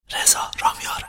رضا رامیاره.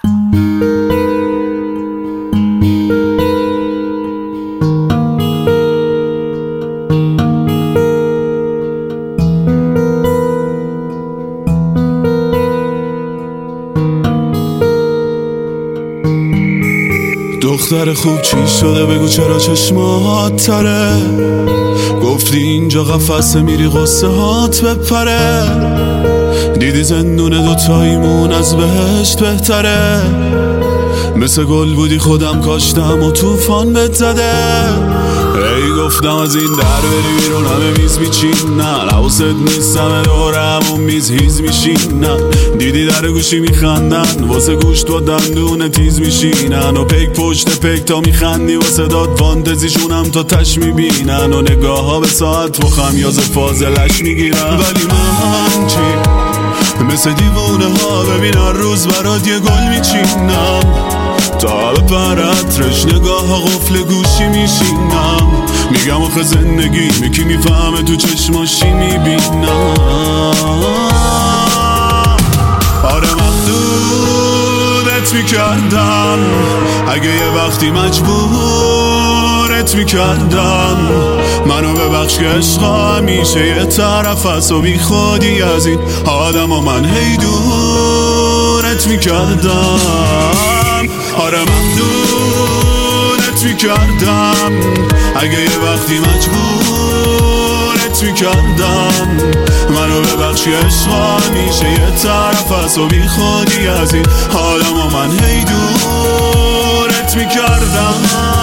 دختر خوب چی شده بگو چرا چشمات تره؟ گفتی اینجا قفسه میری قصه هات بپره. دیدی زندون دوتاییمون از بهشت بهتره. مثل گل بودی خودم کاشتم و طوفان بهت زده. ای گفتم از این در بری بیرون همه میز میچینن، حواست نیست همه دورم اون میز هیز میشینن. دیدی در گوشی میخندن واسه گوشت و دندون تیز میشینن، و پیک پشت پیک تا میخندی واسه داد فانتزیشونم تا تش میبینن، و نگاه ها به ساعت و خمیاز فاضلش میگیرن. ولی من چی؟ مثل دیوونه ها ببین هر روز برات یه گل میچینم، تا بپرد رش نگاه ها قفل گوشی میشینم. میگم آخه زندگی میکی میفهمه تو چشماشی میبینم. آره محدودت میکردم اگه یه وقتی مجبورت میکردم. منو ببخش که عشق همیشه یه طرف هست و بی خودی از این آدم و من هی دورت میکردم. آره محدودت میکردم اگه یه وقتی مجبورت میکردم. منو ببخش که عشق همیشه یه طرف هست و بی خودی از این آدم و من هی دورت میکردم.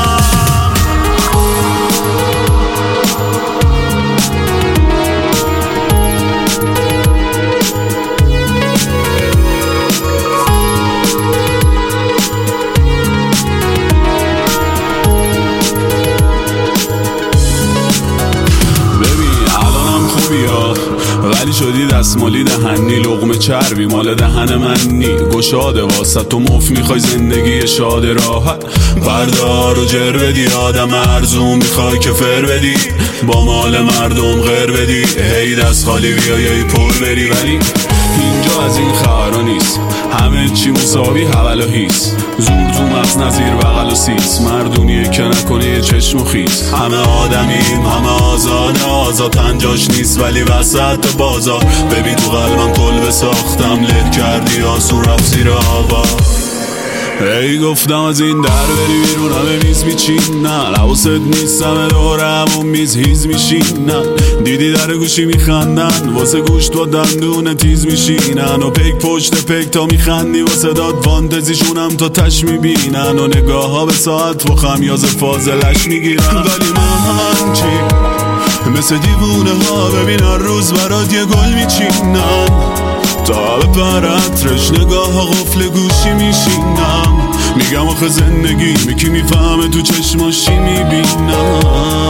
ولی شدی دستمالی دهنی، لقمه چربی مال دهن منی. گشاده واسه تو مف میخوای زندگی شاد راحت، بردار و جر بدی آدم ارزون میخوای که فر بدی، با مال مردم غیر بدی. هی دست خالی بیایی پر بری، ولی اینجا از این خبرها نیست. همه چی مساوی حول و هیس، زور تو مغز نظیر بغل و سیس. مردونیه که نکنه یه چشم و خیس. همه آدمیم همه آزاده، آزاد تنجاش نیست ولی وسط بازار. ببین تو قلبم کلبه ساختم له کردی آسون رفت زیر آوا. ای گفتم از این در بری بیرون همه میز میچینن، حواست نیست همه دورم اون میز هیز میشینن. دیدی در گوشی میخندن واسه گوشت و دندون تیز میشینن، و پیک پشت پیک تا میخندی واسه داد فانتزیشونم تا تش میبینن، و نگاه ها به ساعت و خمیاز فاضلش میگیرن. ولی من چی؟ مثل دیوونه ها ببین هر روز برات یه گل میچینن، تا بپرد رش نگاه ها قفل گوشی میشینم. میگم آخه زندگی میکی میفهمه تو چشماشی میبینم.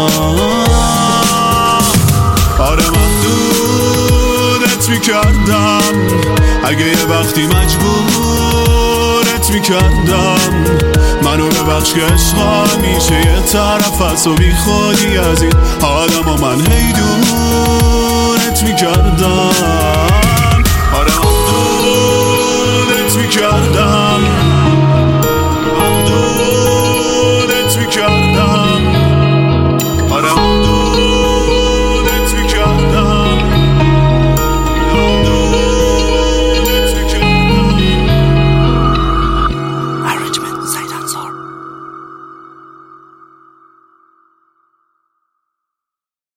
آره محدودت میکردم اگه یه وقتی مجبورت میکردم. منو ببخش که عشق همیشه یه طرف هست و بی خودی از این آدم و من هی دورت میکردم.